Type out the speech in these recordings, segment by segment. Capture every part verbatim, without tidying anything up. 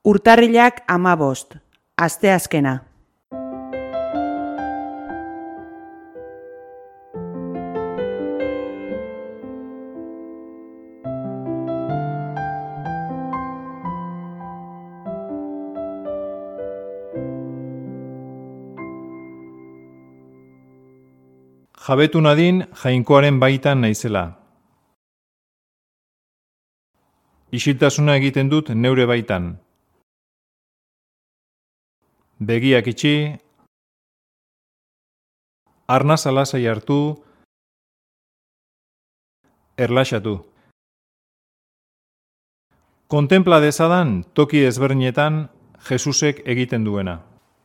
Urtarrilak hamabost, asteazkena. Jabetu nadin jainkoaren baitan naizela. Isiltasuna egiten dut neure baitan. Begiak itxi, arnaz alasai hartu, erlaxatu. Kontempla dezadan toki ezberdinetan Jesusek egiten duena.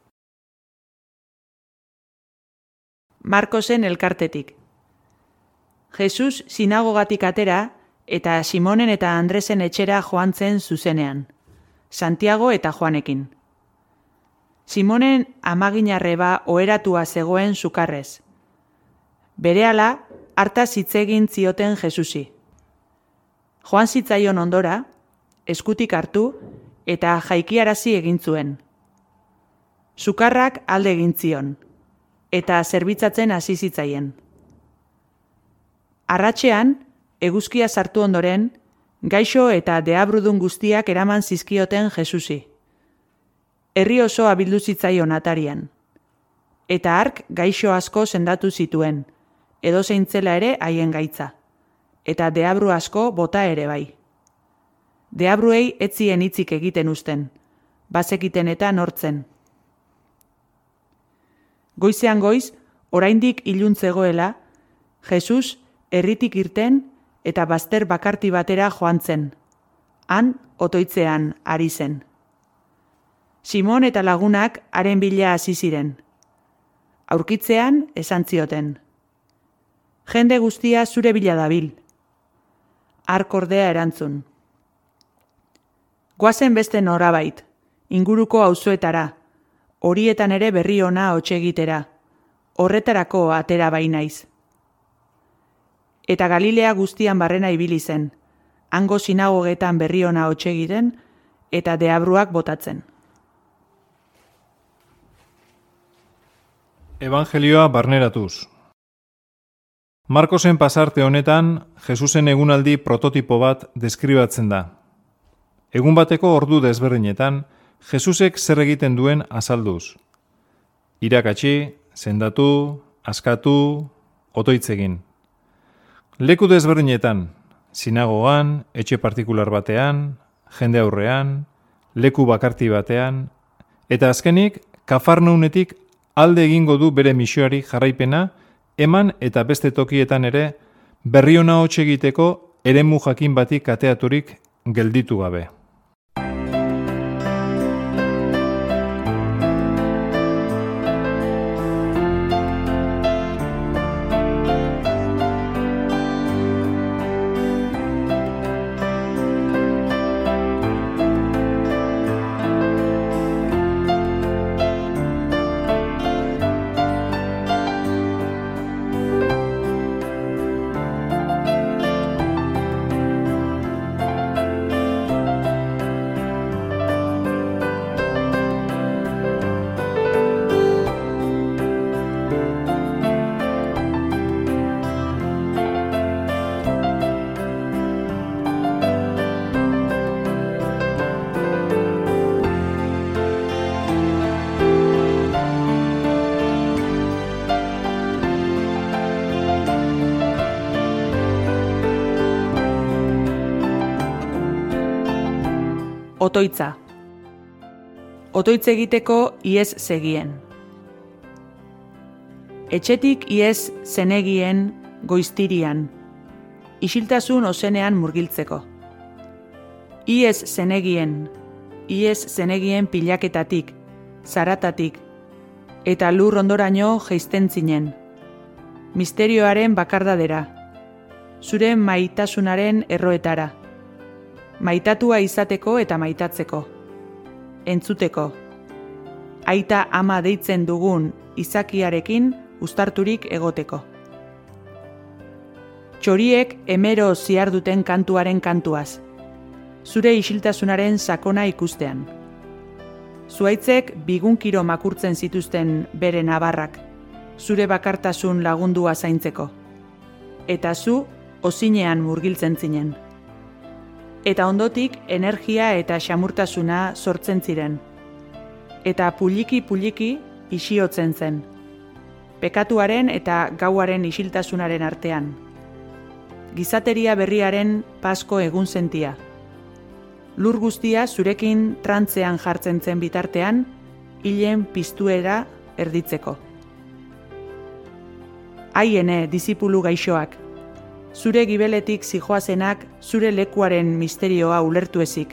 Markosen elkartetik. Jesus sinagogatik atera eta Simonen eta Andresen etxera joan zen zuzenean, Santiago eta Joanekin. Simonen amaginarreba oheratua zegoen sukarrez. Berehala, hartaz hitz egin zioten Jesusi. Joan zitzaion ondora, eskutik hartu eta jaikiarazi egin zuen. Sukarrak alde egin zion, eta zerbitzatzen hasi zitzaien. Arratsean, eguzkia sartu ondoren, gaixo eta deabrudun guztiak eraman zizkioten Jesusi. Herri osoa bildu zitzaion atarian. Eta hark gaixo asko sendatu zituen, edozein zela ere haien gaitza. Eta deabru asko bota ere bai. Deabruei ez zien hitzik egiten uzten, bazekiten eta nortzen. Goizean goiz, oraindik ilun zegoela, Jesus herritik irten eta bazter bakarti batera joan zen. Han otoitzean ari zen. Simon eta lagunak haren bila hasi ziren. Aurkitzean esan zioten. Jende guztia zure bila dabil. Hark ordea erantzun. Goazen beste norabait, inguruko auzoetara, horietan ere berri ona hotz egitera, horretarako atera bai naiz. Eta Galilea guztian barrena ibili zen, hango sinagogetan berri ona hotz egiten eta deabruak botatzen. Evangelioa barneratuz. Markosen pasarte honetan, Jesusen egunaldi prototipo bat deskribatzen da. Egun bateko ordu desberdinetan, Jesusek zer egiten duen azalduz. Irakatsi, sendatu, askatu, otoitzegin. Leku desberdinetan, sinagogan, etxe partikular batean, jende aurrean, leku bakarti batean, eta azkenik, Kafarnaunetik alde egingo du bere misioari jarraipena, eman eta beste tokietan ere, berri ona hotz egiteko eremu jakin batik kateaturik gelditu gabe. Otoitza. Otoitz egiteko iez zegien. Etxetik iez zenegien goiztirian, isiltasun ozenean murgiltzeko. Iez zenegien, iez zenegien pilaketatik, zaratatik, eta lur ondoraino jeisten zinen. Misterioaren bakardadera, zure maitasunaren erroetara. Maitatua izateko eta maitatzeko. Entzuteko. Aita ama deitzen dugun izakiarekin uztarturik egoteko. Txoriek emero ziarduten kantuaren kantuaz. Zure isiltasunaren sakona ikustean. Zuaitzek bigunkiro makurtzen zituzten bere nabarrak, zure bakartasun lagundua zaintzeko. Eta zu, ozinean murgiltzen zinen. Eta ondotik energia eta xamurtasuna sortzen ziren. Eta puliki-puliki isiotzen zen. Pekatuaren eta gauaren isiltasunaren artean. Gizateria berriaren pasko egun sentia. Lur guztia zurekin trantzean jartzen zen bitartean, hilen piztuera erditzeko. Aiene, disipulu gaixoak, zure gibeletik zijoazenak zure lekuaren misterioa ulertu ezik.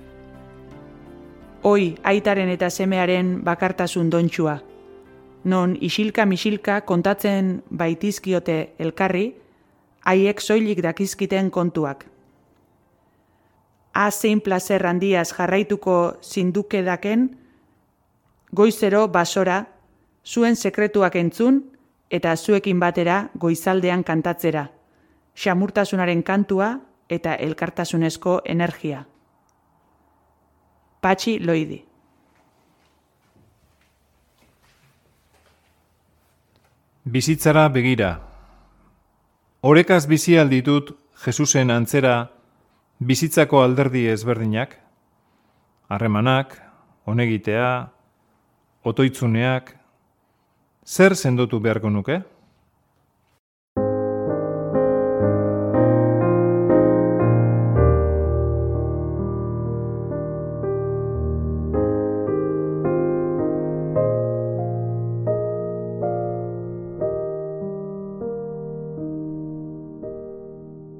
Hoi, aitaren eta semearen bakartasun dontxua, non isilka-misilka kontatzen baitizkiote elkarri, haiek soilik dakizkiten kontuak. A zein plazer handiaz jarraituko zindukedaken, goizero basora, zuen sekretuak entzun, eta zuekin batera goizaldean kantatzera, xamurtasunaren kantua eta elkartasunezko energia. Patxi Loidi. Bizitzara begira. Orekaz bizi alditut Jesusen antzera bizitzako alderdi ezberdinak, harremanak, onegitea, otoitzuneak, zer sendotu beharko nuke?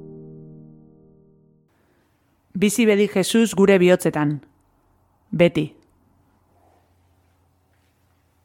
Bizi bedi Jesus gure bihotzetan. Beti.